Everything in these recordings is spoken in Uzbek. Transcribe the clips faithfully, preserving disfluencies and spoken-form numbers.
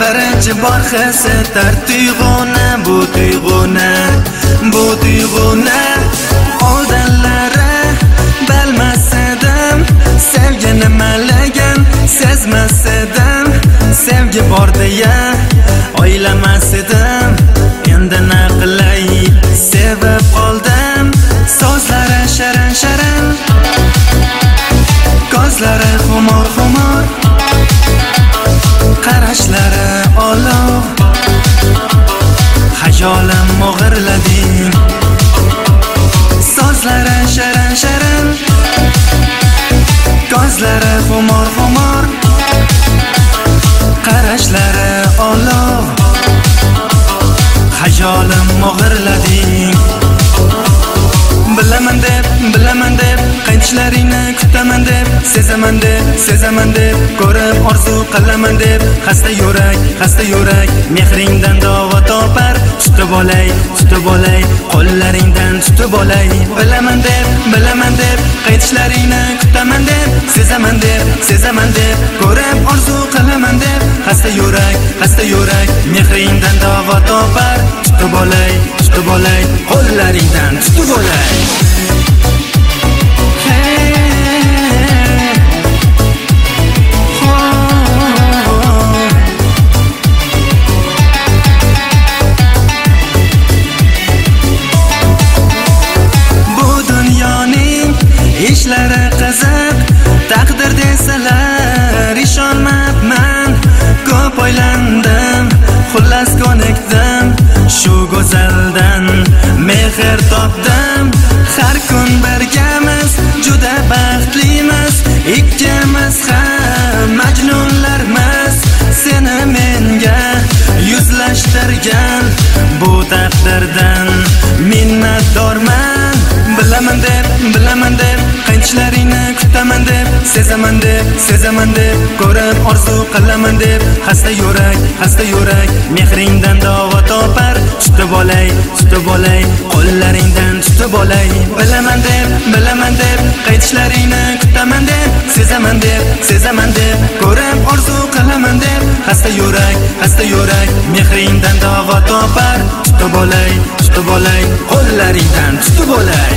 birinchi bor his etar tuyg'uni, bu tuyg'uni, bu tuyg'uni oldinlari bilmas edim, sevgi nimaligin sezmas edim, sevgi bor deya o'ylamas edim, endi na qilay sevib qoldim, so'zlari sharan sharan, ko'zlari xumor xumor, qarashlari olov, xayolim o'g'irlading, so'zlari sharan sharan, ko'zlari xumor xumor, qarashlari olov, xayolim o'g'irlading. Bilaman deb, bilaman deb, qaytishlaringni kutaman deb, sezaman deb, sezaman deb, ko'rib orzu qilaman deb, xasta yurak, xasta yurak, mehringdan davo topar, tutib olay, tutib olay, qo'llaringdan tutib olay. Bilaman deb, bilaman deb, qaytishlaringni kutaman deb, sezaman deb, sezaman deb, ko'rib orzu qilaman deb, xasta yurak, xasta yurak, mehringdan davo topar, tutib olay, tutib olay, qo'llaringdan tutib olay. Ishlari qiziq, taqdir desalar ishonmabman, ko'p o'ylandim, xullas ko'nikdim, shu go'zaldan mehr topdim, har kun birgamiz, juda baxtlimiz, ikkimiz ham majnunlarmiz, seni menga yuzlashtirgan bu taqdirdan minnatdorman. Bilaman deb, bilaman deb, qaytishlaringni kutaman deb, sezaman deb, sezaman deb, ko'rib orzu qilaman deb, xasta yurak, xasta yurak, mehringdan davo topar, tutib olay, tutib olay, qo'llaringdan tutib olay. Bilaman deb, bilaman deb, qaytishlaringni kutaman deb, sezaman deb, sezaman deb, ko'rib orzu qilaman deb, xasta yurak, xasta yurak, mehringdan davo topar, tutib olay, tutib olay, qo'llaringdan tutib olay.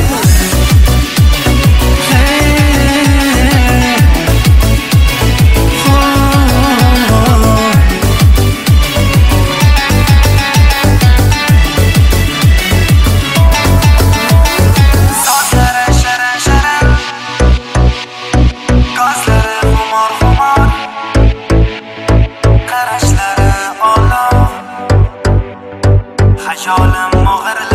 Xayolim o'g'irlading.